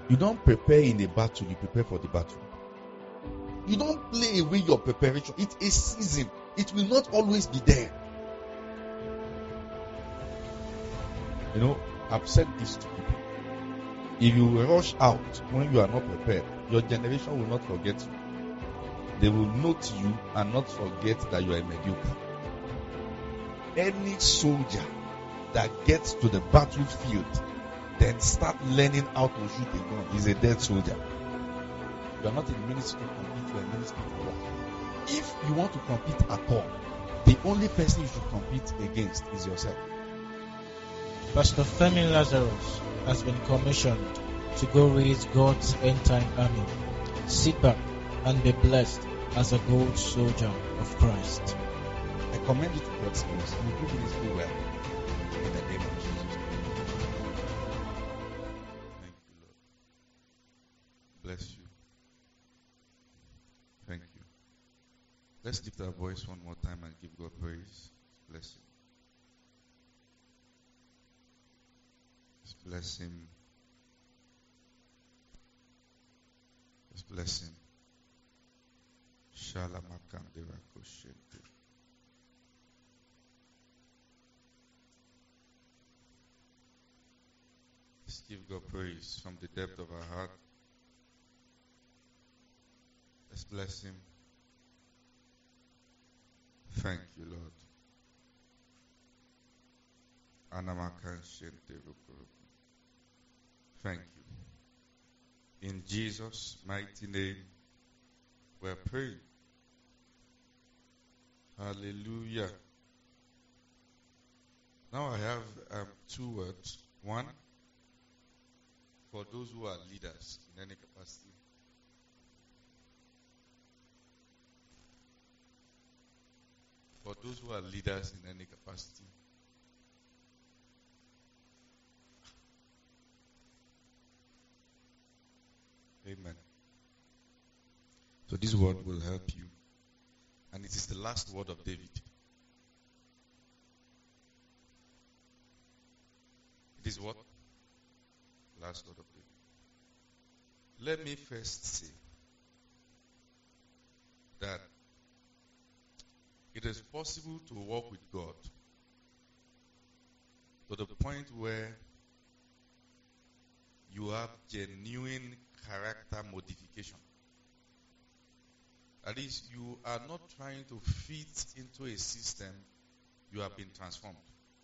You don't prepare in a battle, you prepare for the battle. You don't play away your preparation. It's a season. It will not always be there. You know, I've said this to people. If you rush out when you are not prepared, your generation will not forget you. They will note you and not forget that you are a mediocre. Any soldier that gets to the battlefield then start learning how to shoot a gun is a dead soldier. You are not in the ministry to compete, you are in the ministry to work. If you want to compete at all, the only person you should compete against is yourself. Pastor Femi Lazarus has been commissioned to go raise God's end-time army. Sit back and be blessed as a good soldier of Christ. I commend you to God's grace. You do ministry well. In the name of Jesus. Thank you, Lord. Bless you. Thank you. Let's lift our voice one more time and give God praise. Bless Him. Just bless Him. Just bless Him. Shalamakam Devakoshente. Let's give God praise from the depth of our heart. Let's bless Him. Thank you, Lord. Thank you. In Jesus' mighty name, we're praying. Hallelujah. Now I have 2 words. One, for those who are leaders in any capacity. For those who are leaders in any capacity. Amen. So this word will help you. And it is the last word of David. It is what? Last word of David. Let me first say that it is possible to walk with God to the point where you have genuine character modification. That is, you are not trying to fit into a system, you have been transformed.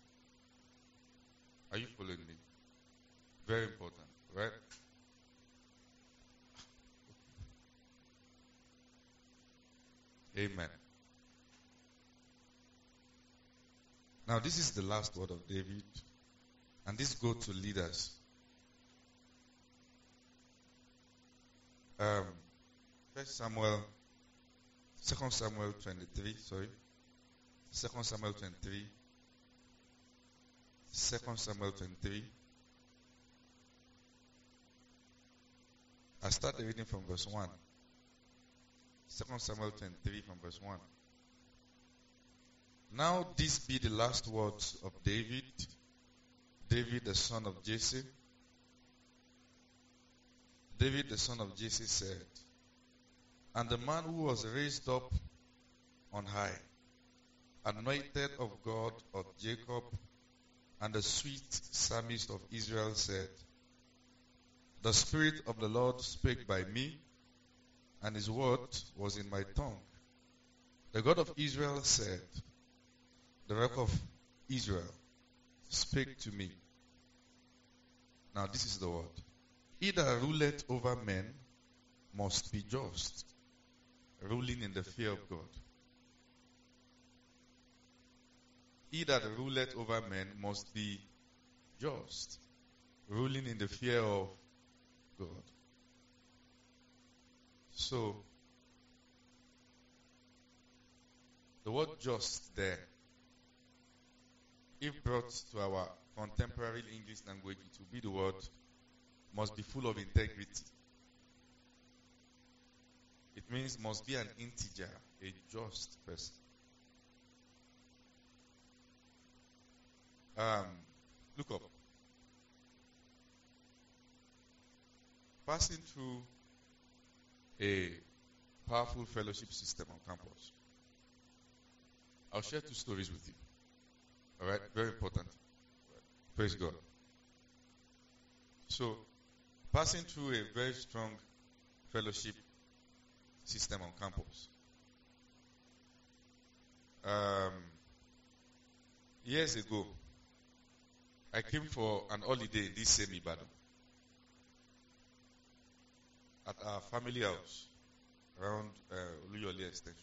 Are you following me? Very important, right? Amen. Now, this is the last word of David, and this goes to leaders. First Samuel, 2 Samuel 23, sorry. 2 Samuel 23. 2 Samuel 23. I started reading from verse 1. 2 Samuel 23 from verse 1. Now this be the last words of David, David the son of Jesse. David the son of Jesse said, and the man who was raised up on high, anointed of God of Jacob, and the sweet psalmist of Israel said, the Spirit of the Lord spake by me, and his word was in my tongue. The God of Israel said, the rock of Israel spake to me. Now this is the word. He that ruleth over men must be just, ruling in the fear of God. He that ruleth over men must be just, ruling in the fear of God. So, the word just there, if brought to our contemporary English language, it will be the word must be full of integrity. It means must be an integer, a just person. Look up. passing through a powerful fellowship system on campus. I'll share 2 stories with you. All right, very important. Praise God. So, passing through a very strong fellowship system on campus. Years ago, I came for an holiday in this same Ibadan at our family house around Oluyole Extension.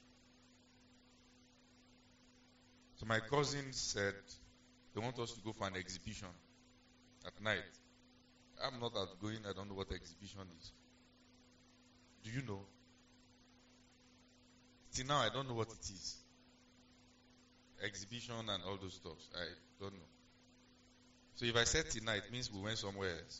So my cousins said they want us to go for an exhibition at night. I'm not outgoing, I don't know what exhibition is. Do you know? Till now, I don't know what it is. Exhibition and all those stuff, I don't know. So if I said tonight, it means we went somewhere else.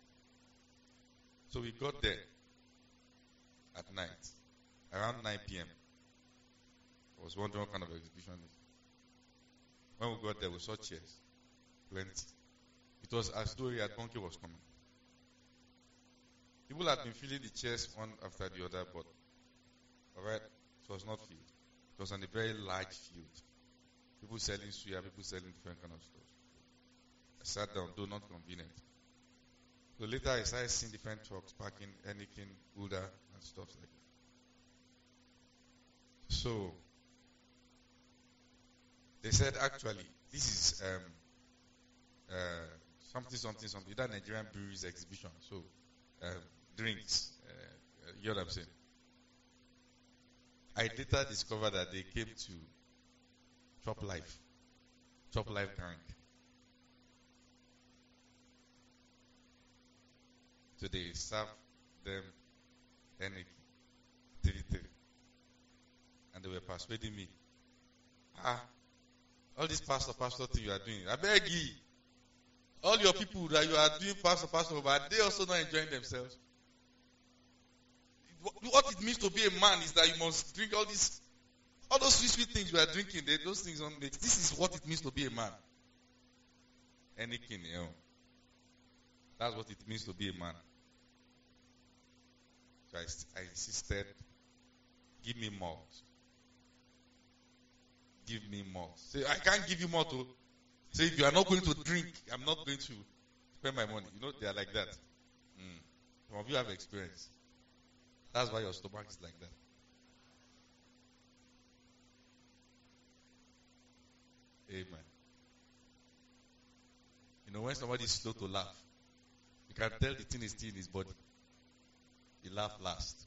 So we got there at night, around 9 p.m. I was wondering what kind of exhibition it is. When we got there, we saw chairs, plenty. It was as though a donkey was coming. People had been filling the chairs one after the other, but alright, it was not filled. It was on a very large field. People selling suya, people selling different kind of stuff. I sat down, though not convenient. So later I started seeing different trucks parking, Heineken, Buddha, and stuff like that. So they said, actually, this is something, that Nigerian breweries exhibition. So drinks, you know what I'm saying? I later discovered that they came to Chop Life Gang. So they serve them Heineken, 3-3. And they were persuading me. All this pastor thing you are doing, I beg you. All your people that you are doing pastor, but they also not enjoying themselves. What it means to be a man is that you must drink all those sweet things you are drinking. Those things don't make. This is what it means to be a man. Heineken, that's what it means to be a man. So I insisted, give me malt. Give me malt. Say, I can't give you malt. Say, if you are not going to drink, I'm not going to spend my money. You know, they are like that. Some of you have experience. That's why your stomach is like that. Amen. You know, when somebody is slow to laugh, you can tell the thing is still in his body. He laughed last.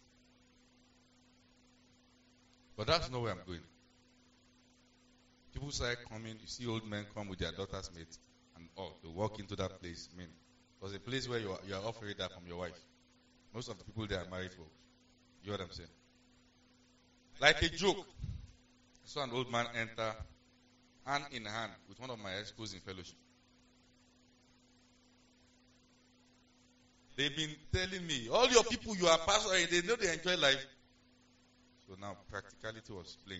But that's not where I'm going. People start coming, you see old men come with their daughter's mates, and they walk into that place. I mean, it was a place where you are offering that from your wife. Most of the people there are married folks. You know what I'm saying? Like a joke. I saw an old man enter hand in hand with one of my ex-cos in fellowship. They've been telling me, all your people you are pastoring, they know they enjoy life. So now practicality was playing.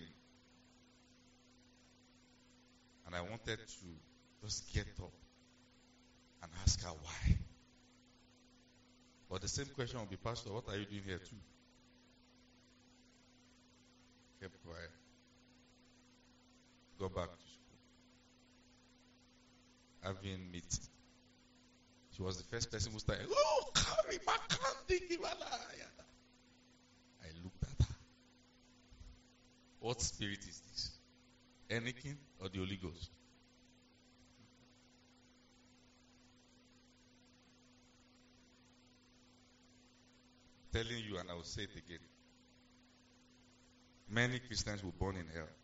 And I wanted to just get up and ask her why. But the same question will be, Pastor, what are you doing here too? Kept quiet. Go back to school. Having meeting. She was the first person who started, I looked at her. What spirit is this? Heineken or the Holy Ghost? Telling you, and I will say it again. Many Christians will burn in hell.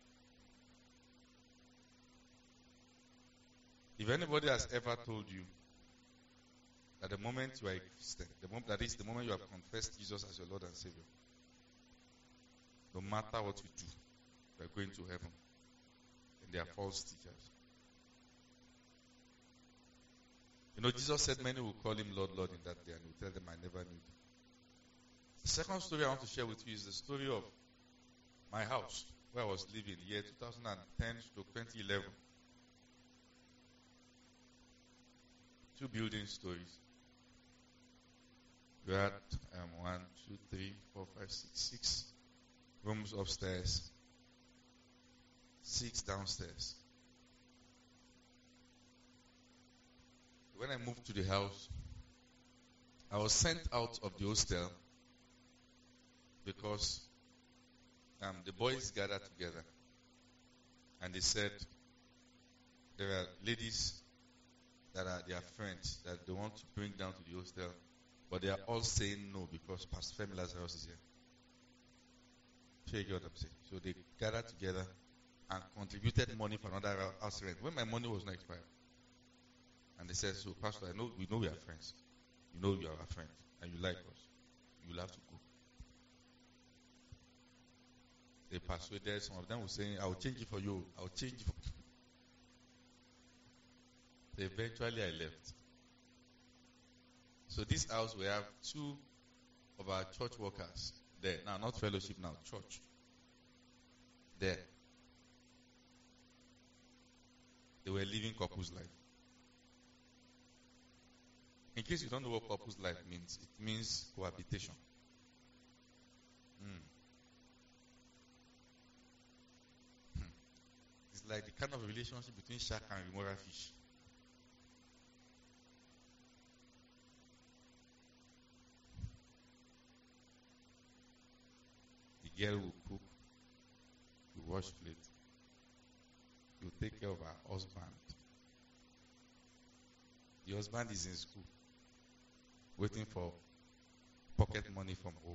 If anybody has ever told you that the moment you are a Christian, the moment you have confessed Jesus as your Lord and Savior, no matter what you do, you are going to heaven. And they are false teachers. You know, Jesus said many will call him Lord, Lord in that day, and he will tell them, I never knew you. The second story I want to share with you is the story of my house, where I was living, year 2010 to 2011. 2 building stories. We had 1, 2, 3, 4, 5, 6 rooms upstairs, 6 downstairs. When I moved to the house, I was sent out of the hostel because the boys gathered together and they said there are ladies that are their friends that they want to bring down to the hostel, but they are all saying no because Pastor Femi Lazarus is here. So you get what I'm saying? So they gathered together and contributed money for another house rent when my money was not expired. And they said, so Pastor, we know we are friends. You know you are our friend and you like us. You'll have to go. They persuaded, some of them were saying, I'll change it for you. I'll change it for you. So eventually I left. So this house, we have 2 of our church workers there. Now, not fellowship now, church. There. They were living couple's life. In case you don't know what couple's life means, it means cohabitation. It's like the kind of relationship between shark and remora fish. The girl will cook, will wash plates, will take care of her husband. The husband is in school, waiting for pocket money from home.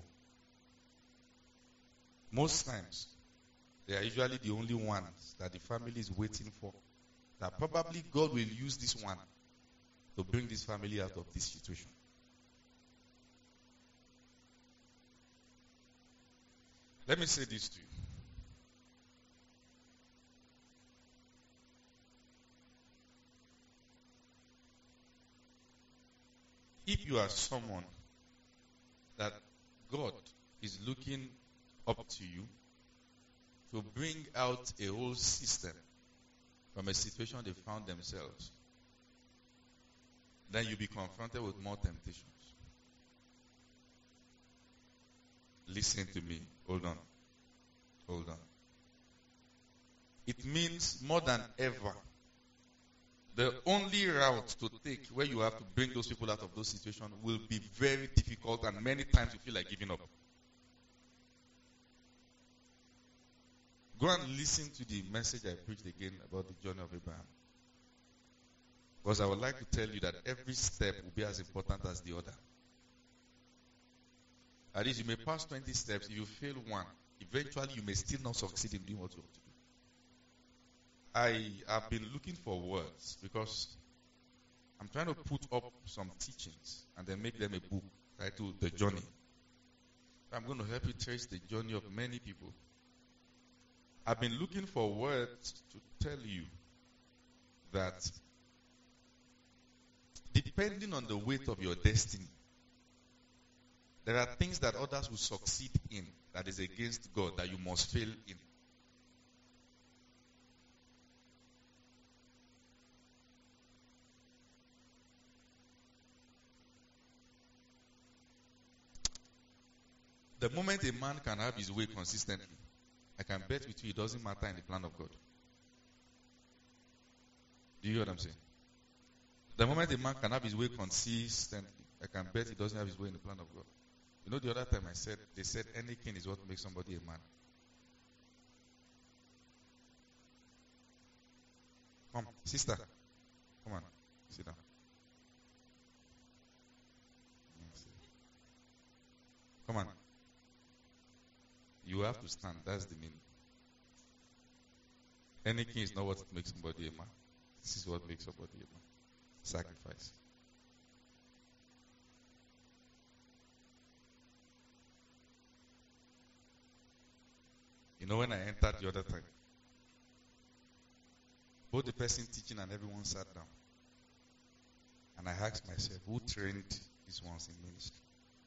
Most times, they are usually the only ones that the family is waiting for. That probably God will use this one to bring this family out of this situation. Let me say this to you. If you are someone that God is looking up to you to bring out a whole system from a situation they found themselves, then you'll be confronted with more temptations. Listen to me. Hold on. It means more than ever, the only route to take where you have to bring those people out of those situations will be very difficult, and many times you feel like giving up. Go and listen to the message I preached again about the journey of Abraham. Because I would like to tell you that every step will be as important as the other. At least you may pass 20 steps. If you fail one, eventually you may still not succeed in doing what you want to do. I have been looking for words because I'm trying to put up some teachings and then make them a book titled The Journey. I'm going to help you trace the journey of many people. I've been looking for words to tell you that depending on the weight of your destiny, there are things that others will succeed in that is against God that you must fail in. The moment a man can have his way consistently, I can bet with you it doesn't matter in the plan of God. Do you hear what I'm saying? The moment a man can have his way consistently, I can bet he doesn't have his way in the plan of God. You know, the other time they said any king is what makes somebody a man. Come, sister. Come on, sit down. Come on. You have to stand. That's the meaning. Any king is not what makes somebody a man. This is what makes somebody a man. Sacrifice. You know, when I entered the other time, both the person teaching and everyone sat down. And I asked myself, who trained these ones in ministry?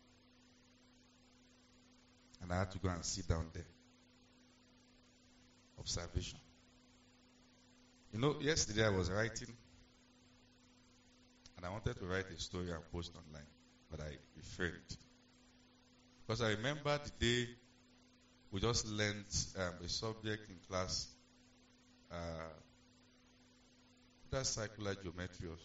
And I had to go and sit down there. Observation. You know, yesterday I was writing, and I wanted to write a story and post online. but I refrained. Because I remember the day we just learned a subject in class, that's circular geometry also.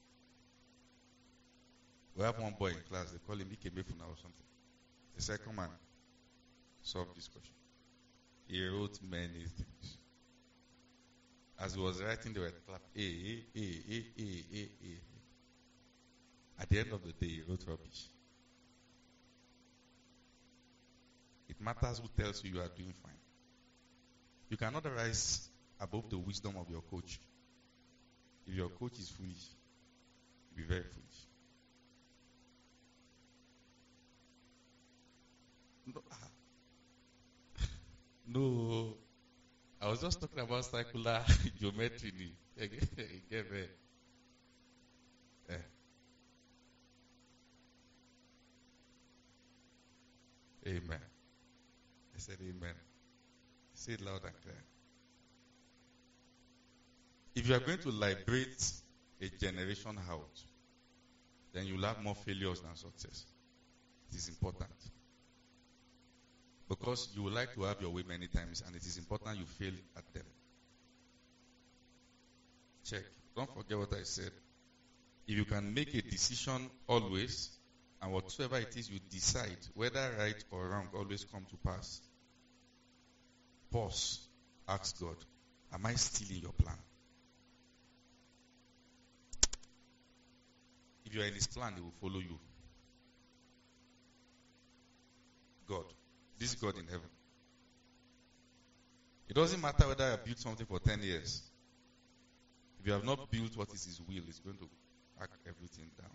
We have one boy in class, they call him Ikemefuna or something. The second man solved this question. He wrote many things. As he was writing, they were clapping. At the end of the day, he wrote rubbish. It matters who tells you are doing fine. You cannot rise above the wisdom of your coach. If your coach is foolish, you'll be very foolish. No, I was just talking about circular geometry. Amen. I said amen. Say it loud and clear. If you are going to liberate a generation out, then you'll have more failures than success. It is important. Because you would like to have your way many times, and it is important you fail at them. Check. Don't forget what I said. If you can make a decision always, and whatsoever it is you decide, whether right or wrong, always come to pass. Pause. Ask God, am I still in your plan? If you are in his plan, he will follow you. God. This God in heaven. It doesn't matter whether I built something for 10 years. If you have not built what is his will, it's going to pack everything down.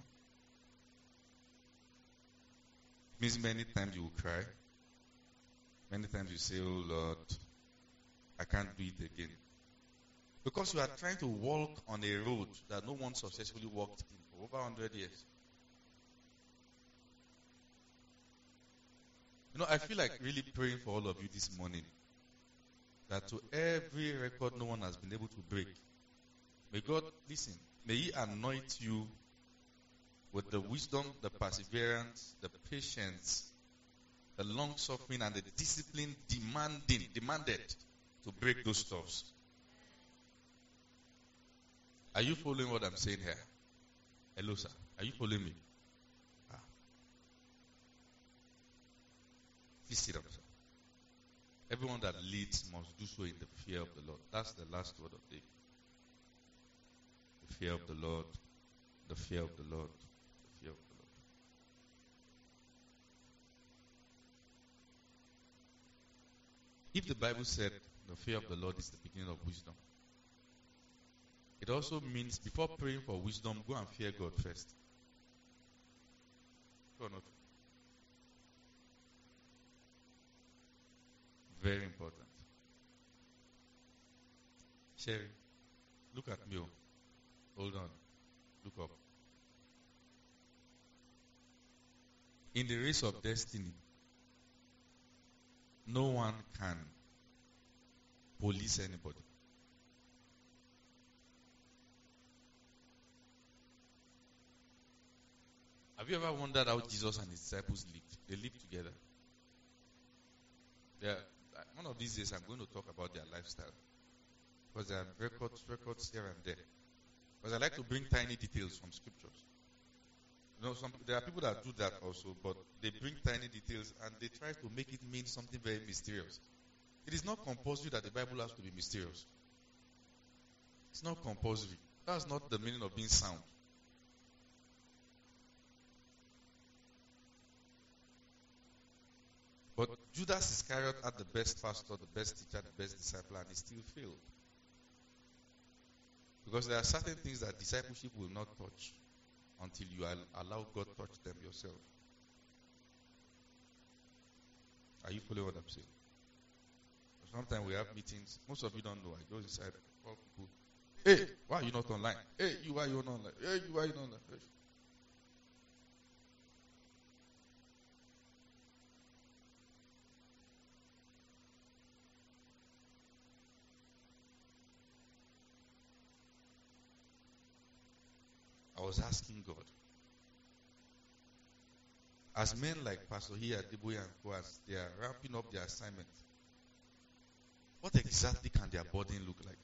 It means many times you will cry. Many times you say, oh Lord, I can't do it again. Because you are trying to walk on a road that no one successfully walked in for over 100 years. You know, I feel like really praying for all of you this morning that to every record no one has been able to break, may God, listen, may he anoint you with the wisdom, the perseverance, the patience, the long suffering, and the discipline demanded to break those stuffs. Are you following what I'm saying here? Hello, sir. Are you following me? Please sit up, sir. Everyone that leads must do so in the fear of the Lord. That's the last word of the day. The fear of the Lord. The fear of the Lord. The fear of the Lord. If the Bible said the fear of the Lord is the beginning of wisdom, it also means before praying for wisdom, go and fear God first. Go or not? Very important. Sherry, look at me. Hold on. Look up. In the race of destiny, no one can police anybody. Have you ever wondered how Jesus and his disciples lived? They lived together. One of these days I'm going to talk about their lifestyle. Because there are records here and there. Because I like to bring tiny details from scriptures. You know, there are people that do that also, but they bring tiny details and they try to make it mean something very mysterious. It is not compulsory that the Bible has to be mysterious. It's not compulsory. That's not the meaning of being sound. But Judas Iscariot had the best pastor, the best teacher, the best disciple, and he still failed. Because there are certain things that discipleship will not touch until you allow God to touch them yourself. Are you following what I'm saying? Sometimes we have meetings. Most of you don't know. I go inside, call people. Hey, why are you not online? Hey, why are you not online? Hey, why are you not online? I was asking God, As men like Pastor here, Deboye and Koas, they are wrapping up their assignment. What exactly can their burden look like?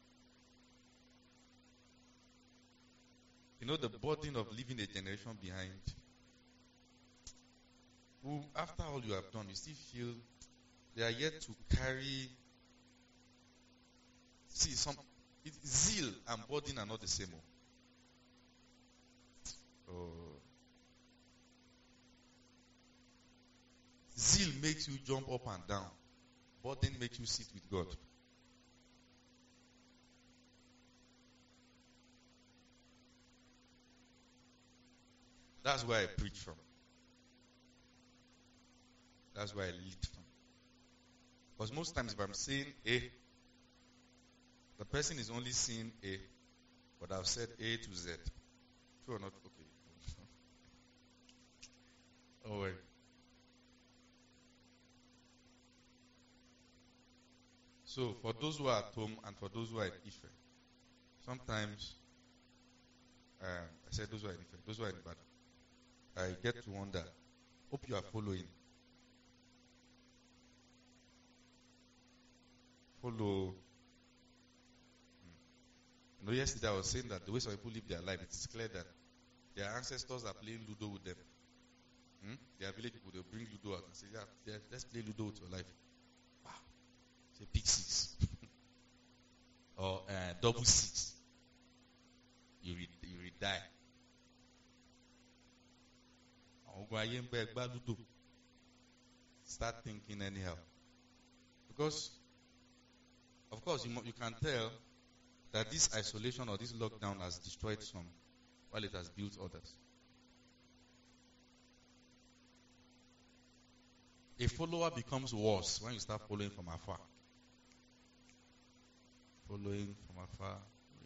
You know, the burden of leaving a generation behind, who, after all you have done, you still feel they are yet to carry. See, zeal and burden are not the same. Zeal makes you jump up and down. Burden makes you sit with God. That's where I preach from. That's where I lead from. Because most times if I'm saying A, the person is only seeing A, but I've said A to Z. True or not? Okay. Oh, well. So, for those who are at home and for those who are in Ife, sometimes, I said those who are in Ife, those who are in Ibadan, I get to wonder, hope you are following. Follow. You know, yesterday I was saying that the way some people live their life, it is clear that their ancestors are playing Ludo with them. Their village people, they'll bring Ludo out and say, yeah, let's play Ludo with your life. Wow. Say big 6. Or double 6. You will die. Start thinking anyhow. Because, of course, you can tell that this isolation or this lockdown has destroyed some, while it has built others. A follower becomes worse when you start following from afar. Following from afar.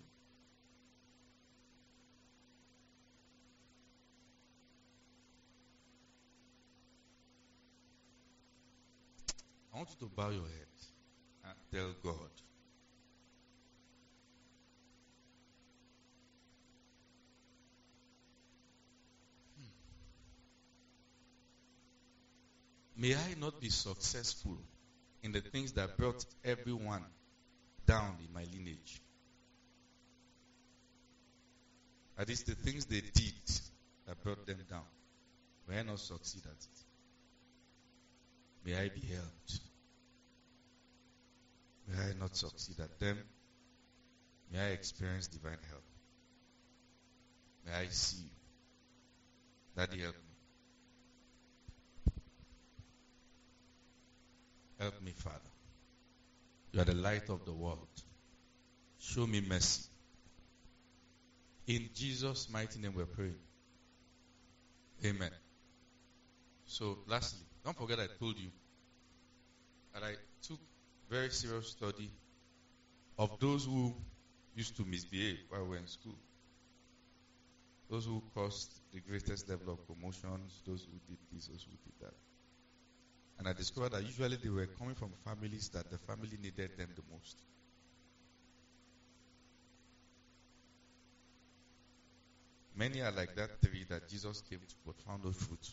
I want you to bow your head and tell God, may I not be successful in the things that brought everyone down in my lineage. That is the things they did that brought them down. May I not succeed at it. May I be helped. May I not succeed at them. May I experience divine help. May I see you. Daddy, help me. Help me, Father. You are the light of the world. Show me mercy. In Jesus' mighty name we're praying. Amen. So, lastly, don't forget I told you that I took very serious study of those who used to misbehave while we were in school. Those who caused the greatest level of promotions, those who did this, those who did that. And I discovered that usually they were coming from families that the family needed them the most. Many are like that 3 that Jesus came to but found no fruit.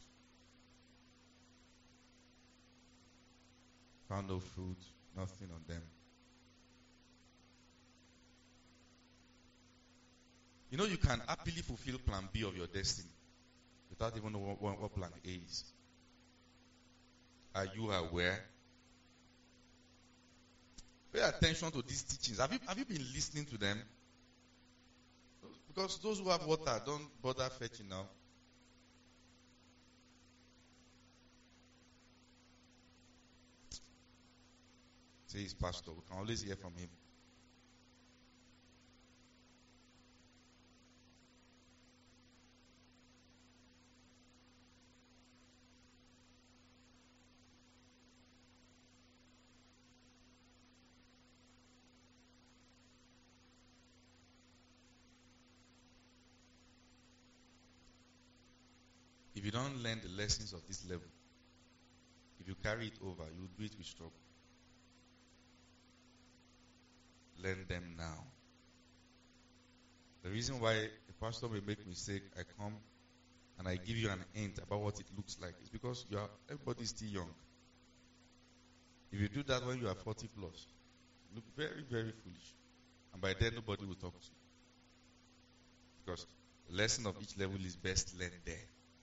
Found no fruit, nothing on them. You know, you can happily fulfill plan B of your destiny without even knowing what plan A is. Are you aware? Pay attention to these teachings. Have you been listening to them? Because those who have water don't bother fetching now. Say he's pastor. We can always hear from him. If you don't learn the lessons of this level, if you carry it over, you will do it with struggle. Learn them now. The reason why a pastor may make mistake, I come and I give you an hint about what it looks like, it's because everybody is still young. If you do that when you are 40 plus, you look very, very foolish. And by then, nobody will talk to you. Because the lesson of each level is best learned there.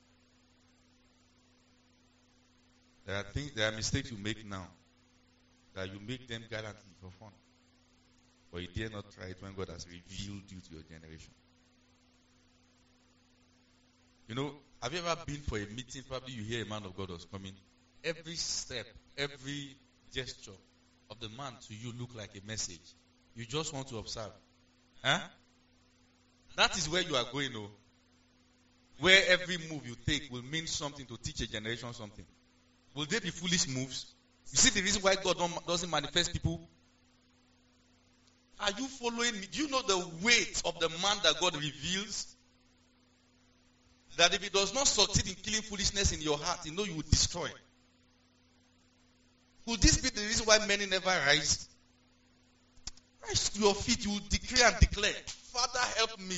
There are mistakes you make now that you make them gallantly for fun. But you dare not try it when God has revealed you to your generation. You know, have you ever been for a meeting? Probably you hear a man of God was coming. Every step, every gesture of the man to you look like a message. You just want to observe. Huh? That is where you are going, oh. Where every move you take will mean something to teach a generation something. Will they be foolish moves? You see the reason why God doesn't manifest people? Are you following me? Do you know the weight of the man that God reveals? That if he does not succeed in killing foolishness in your heart, you know you will destroy. Could this be the reason why many never rise? Rise to your feet, you will decree and declare, Father, help me.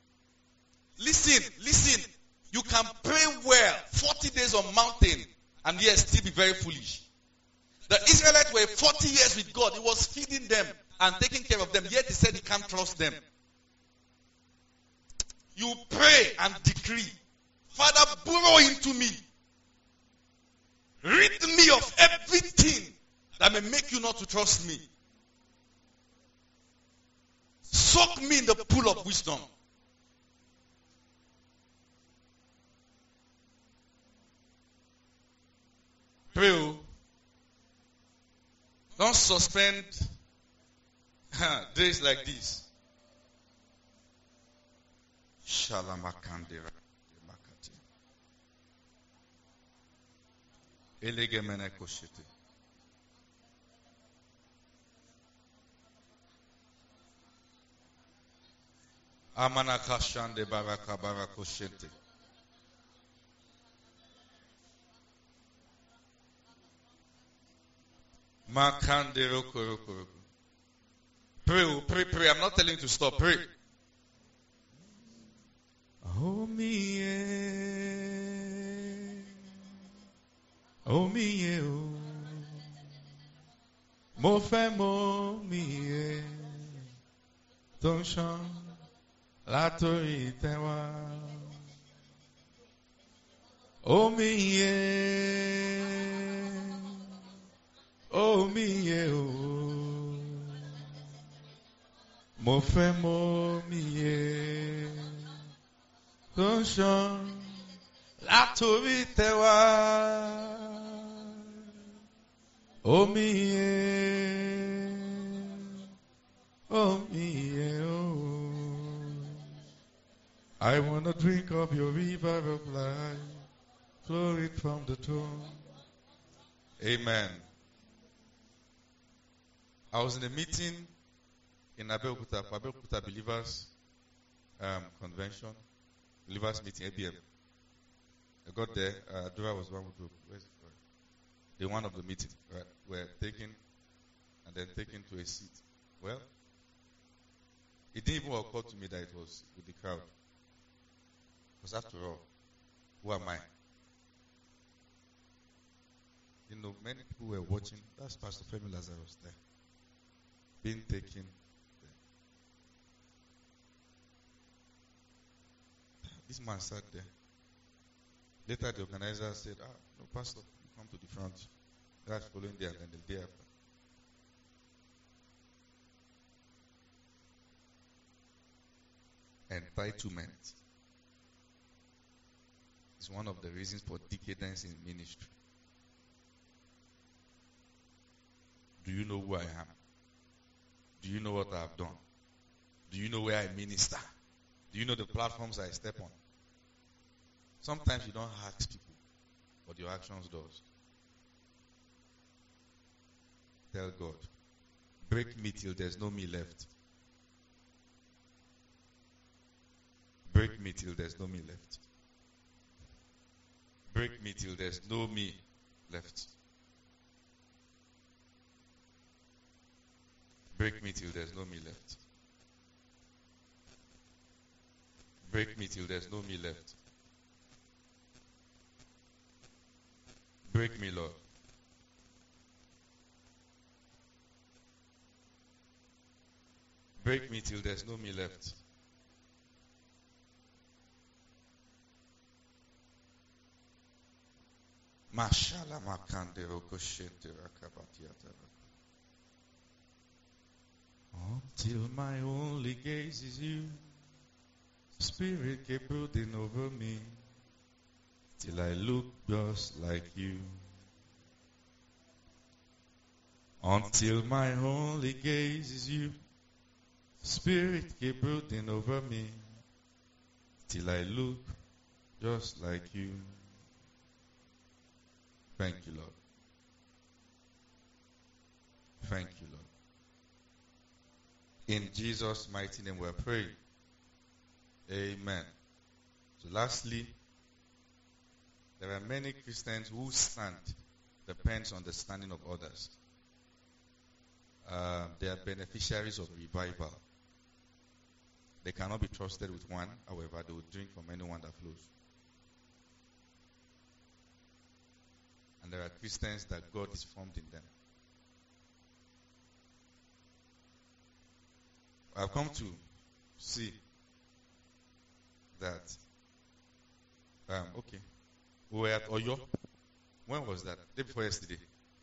Listen. You can pray well 40 days on mountain and yet still be very foolish. The Israelites were 40 years with God. He was feeding them and taking care of them, yet he said he can't trust them. You pray and decree, Father, burrow into me. Rid me of everything that may make you not to trust me. Soak me in the pool of wisdom. Pray. Don't suspend days like this. Shalamakandira. Elegemene koshete. Amana kashande baraka barakoshete. Makande roko. Pray. I'm not telling you to stop. Pray. Oh me, oh me, oh. Mo fẹ́ mo mi, tó ń ṣàn látòrí tẹ́wà. Oh me, oh me, oh. Mo fẹ́ mo mi, tó ń ṣàn látòrí tẹ́wà. Oh me, oh me, oh. I want to drink of your river of life, flowing from the throne. Amen. I was in a meeting in Abeokuta Believers Convention, Believers Meeting, ABM. I got there, Dora was one who where's it? The one of the meeting, right, were taken and then taken to a seat. Well, it didn't even occur to me that it was with the crowd. Because after all, who am I? You know, many people were watching. That's Pastor Femi Lazarus there. Being taken there. This man sat there. Later the organizer said, no, Pastor, you come to the front. That's following there and then the day after. Entitlement is one of the reasons for decadence in ministry. Do you know who I am? Do you know what I have done? Do you know where I minister? Do you know the platforms I step on? Sometimes you don't ask people, but your actions does. Tell God, break me till there's no me left. Break me till there's no me left. Break me till there's no me left. Break me till there's no me left. Break me till there's no me left. Break me, Lord. Break me till there's no me left. Mashallah makande rokoshente rakabatiata. Until my only gaze is you, Spirit keep brooding over me, till I look just like you. Until my only gaze is you, Spirit keep brooding over me, till I look just like you. Thank you, Lord. Thank you, Lord. In Jesus' mighty name we are praying. Amen. So lastly, there are many Christians whose stand depends on the standing of others. They are beneficiaries of revival. They cannot be trusted with one, however, they will drink from anyone that flows. And there are Christians that God is formed in them. I've come to see that, we were at Oyo. When was that? Day before yesterday.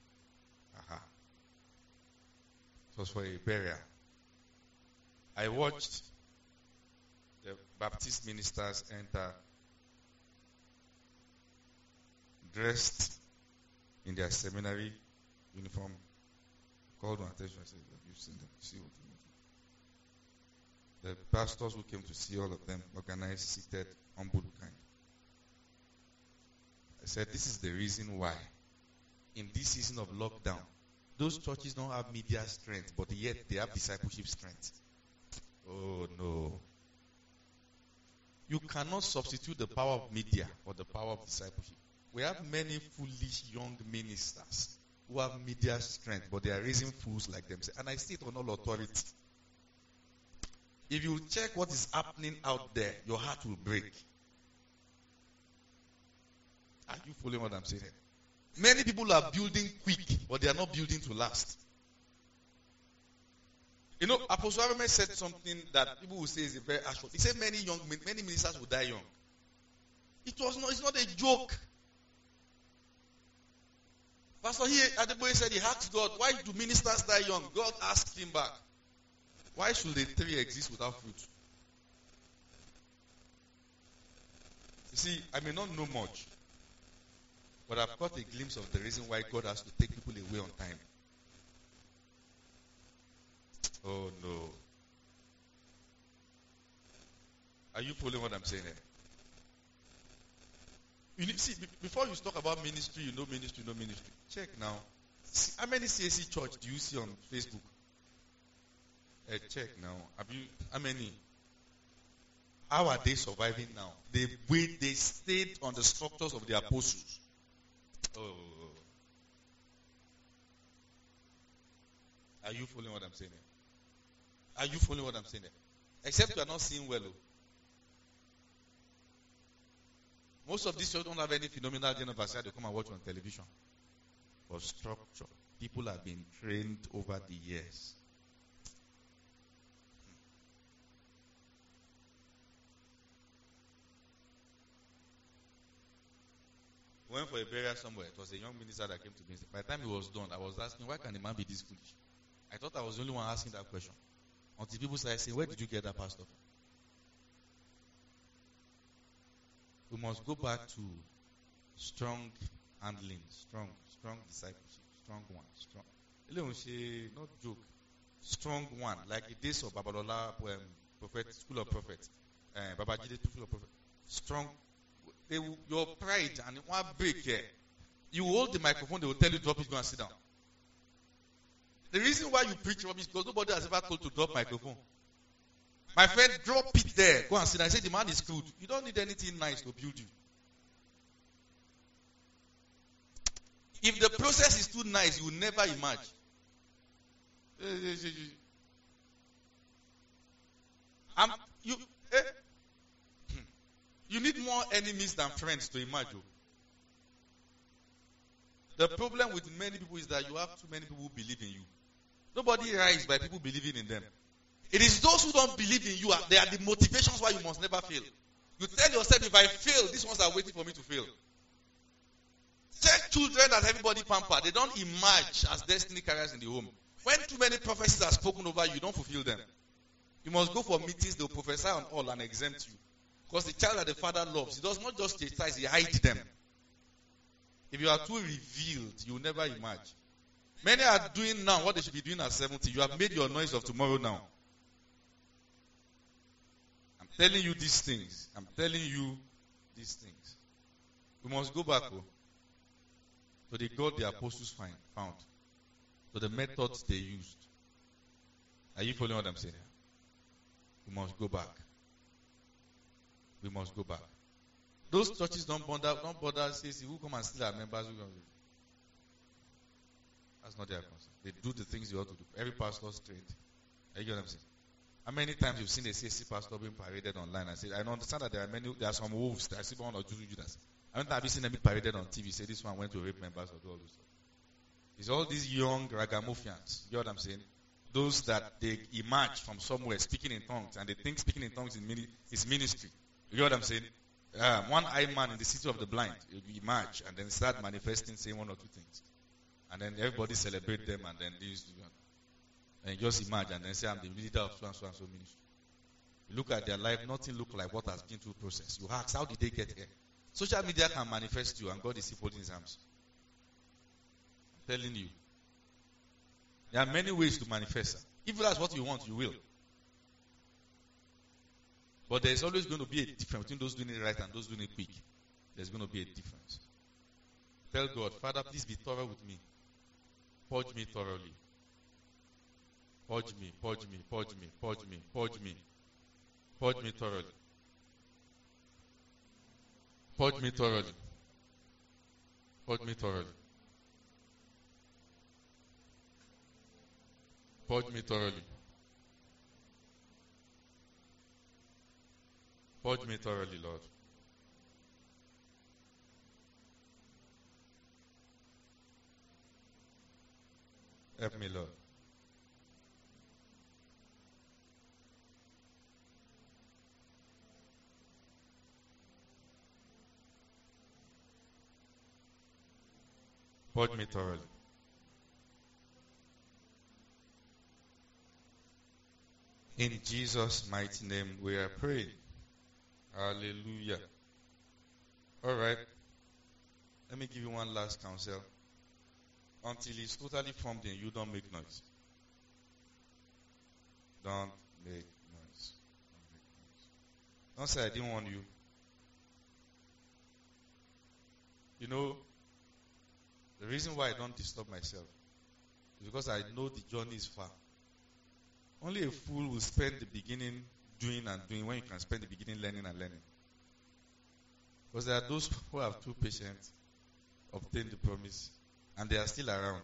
It was for a burial. I watched the Baptist ministers enter dressed in their seminary uniform. Called my attention. I said, "Have you seen them? See what you mean?" The pastors who came to see all of them, organized, seated, humble, kind. I said, this is the reason why, in this season of lockdown, those churches don't have media strength, but yet they have discipleship strength. Oh no. You cannot substitute the power of media for the power of discipleship. We have many foolish young ministers who have media strength, but they are raising fools like themselves. And I say it on all authority. If you check what is happening out there, your heart will break. Are you following what I'm saying? Many people are building quick, but they are not building to last. You know, Apostle Abraham said something that people will say is a very harsh word. He said many ministers will die young. It's not a joke. Pastor Adeboye said he asked God, why do ministers die young? God asked him back, why should the tree exist without fruit? You see, I may not know much, but I've got a glimpse of the reason why God has to take people away on time. Oh no. Are you following what I'm saying here? You need, see, before you talk about ministry, you know ministry. Check now. See, how many CAC church do you see on Facebook? Check now. How many? How are they surviving now? They stayed on the structures of the apostles. Oh. Are you following what I'm saying here? Are you following what I'm saying here? Except you are not seeing well. Most of these children don't have any phenomenal university they come and watch on television. For structure, people have been trained over the years. We went for a burial somewhere. It was a young minister that came to me. By the time he was done, I was asking, why can the man be this foolish? I thought I was the only one asking that question. Until people started saying, where did you get that pastor from? We must go back to strong handling, strong discipleship, strong one, strong. Not joke. Strong one, like the days of Babalola, prophet, school of prophets, Babajide, school of prophets. Strong. Your pride and one break here. You hold the microphone, they will tell you drop it, go and sit down. The reason why you preach rubbish is because nobody has ever told to drop microphone. My friend, drop it there. Go and sit down. I say the man is screwed. You don't need anything nice to build you. If the process is too nice, you will never emerge. You need more enemies than friends to emerge. The problem with many people is that you have too many people who believe in you. Nobody rises by people believing in them. It is those who don't believe in you, they are the motivations why you must never fail. You tell yourself, if I fail, these ones are waiting for me to fail. Check children that everybody pamper. They don't emerge as destiny carriers in the home. When too many prophecies are spoken over you, don't fulfill them. You must go for meetings, they'll prophesy on all and exempt you. Because the child that the father loves, he does not just chastise, he hides them. If you are too revealed, you will never emerge. Many are doing now what they should be doing at 70. You have made your noise of tomorrow now. I'm telling you these things. I'm telling you these things. We must go back to the God the apostles found. To the methods they used. Are you following what I'm saying? We must go back. We must go back. Those churches don't bother say, who come and steal our members? That's not their concern. They do the things they ought to do. Every pastor straight. Are you getting what I'm saying? How many times you've seen a CSC pastor being paraded online and say, I understand that there are some wolves that I see one or two Judas. I don't have you seen them be paraded on TV, say this one went to rape members or do all this stuff. It's all these young ragamuffins. You know what I'm saying? Those that they emerge from somewhere speaking in tongues and they think speaking in tongues is ministry. You know what I'm saying? One-eyed man in the city of the blind, you emerge and then start manifesting, saying one or two things. And then everybody celebrate them and then and just emerge and then say, I'm the leader of so and so and so ministry. You look at their life, nothing look like what has been through the process. You ask, how did they get here? Social media can manifest you and God is still holding his arms. I'm telling you. There are many ways to manifest. If that's what you want, you will. But there's always going to be a difference between those doing it right and those doing it quick. There's going to be a difference. Tell God, Father, please be thorough with me. Purge me thoroughly. Purge me, purge me, purge me, purge me, purge me. Purge me thoroughly. Purge me thoroughly. Purge me thoroughly. Purge me thoroughly. Purge me thoroughly, Lord. Help me, Lord. Purge me thoroughly. In Jesus' mighty name we are praying. Hallelujah. All right. Let me give you one last counsel. Until it's totally formed in you, don't make noise. Don't make noise. Don't make noise. Don't say I didn't warn you. You know, the reason why I don't disturb myself is because I know the journey is far. Only a fool will spend the beginning doing and doing when you can spend the beginning learning and learning. Because there are those who have too patient, obtain the promise, and they are still around.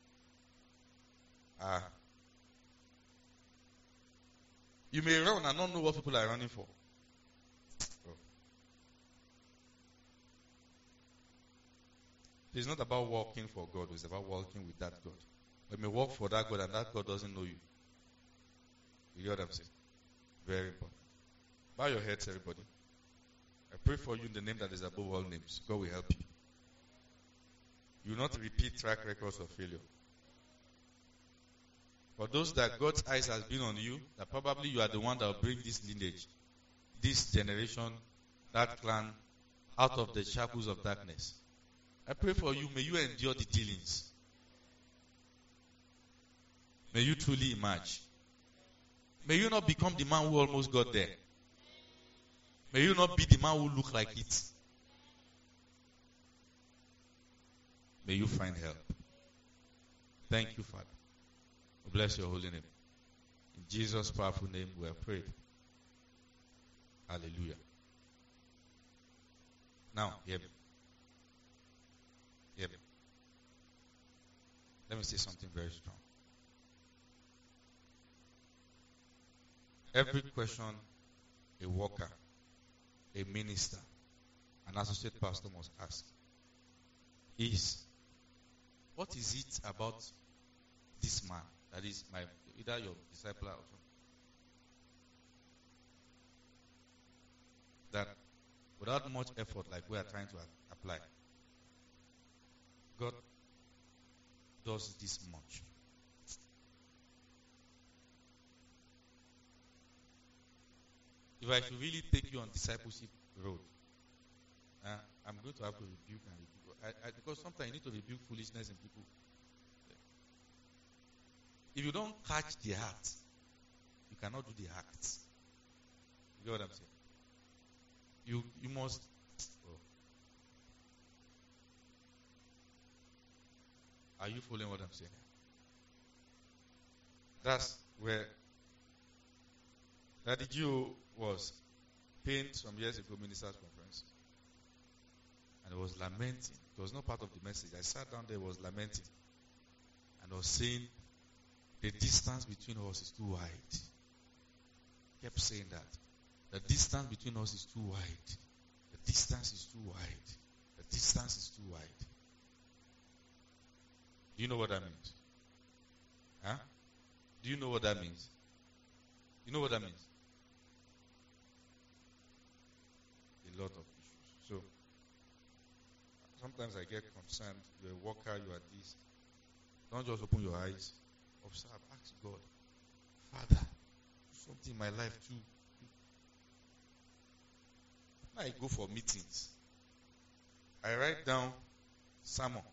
You may run and not know what people are running for. Oh. It's not about walking for God, it's about walking with that God. You may walk for that God and that God doesn't know you. You hear what I'm saying? Very important. Bow your heads, everybody. I pray for you in the name that is above all names. God will help you. You will not repeat track records of failure. For those that God's eyes has been on you, that probably you are the one that will bring this lineage, this generation, that clan, out of the shackles of darkness. I pray for you, may you endure the dealings. May you truly emerge. May you not become the man who almost got there. May you not be the man who look like it. May you find help. Thank you, Father. Bless your holy name. In Jesus' powerful name we have prayed. Hallelujah. Now, hear me. Hear me. Let me say something very strong. Every question a worker, a minister, an associate pastor must ask is, what is it about this man that is either your disciple or something, that without much effort, like we are trying to apply, God does this much. If I should really take you on discipleship road, I'm going to have to rebuke and rebuke. Because sometimes you need to rebuke foolishness in people. If you don't catch the heart, you cannot do the acts. You get what I'm saying? You must. Oh. Are you following what I'm saying? That's where Daddy Joe was paying some years ago ministers conference, and he was lamenting. It was not part of the message. I sat down there, was lamenting, and was saying the distance between us is too wide. Kept saying that. The distance between us is too wide. The distance is too wide. The distance is too wide. Do you know what that means? Huh? Do you know what that means? You know what that means? A lot of issues. So, sometimes I get concerned. You're a worker, you are this. Don't just open your eyes. Observe, ask God, Father, do something in my life too. When I go for meetings, I write down sermon.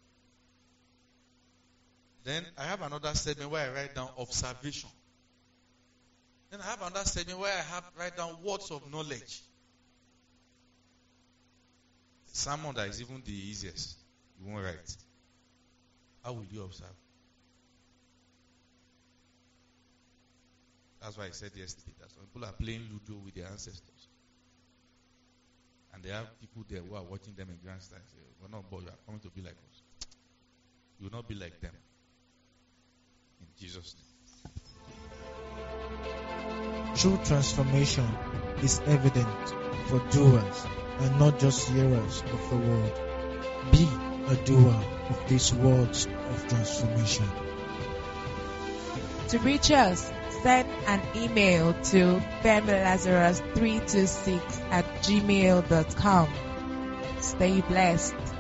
Then I have another segment where I write down observation. Then I have another segment where I write down words of knowledge. Sermon that is even the easiest, you won't write. How will you observe? That's why I said yesterday that some people are playing Ludo with their ancestors. And they have people there who are watching them in grandstand and say, we're not bored, you are coming to be like us. You will not be like them. In Jesus' name. True transformation is evident for doers and not just hearers of the word. Be a doer of these words of transformation. To reach us, send an email to femilazarus326@gmail.com. Stay blessed.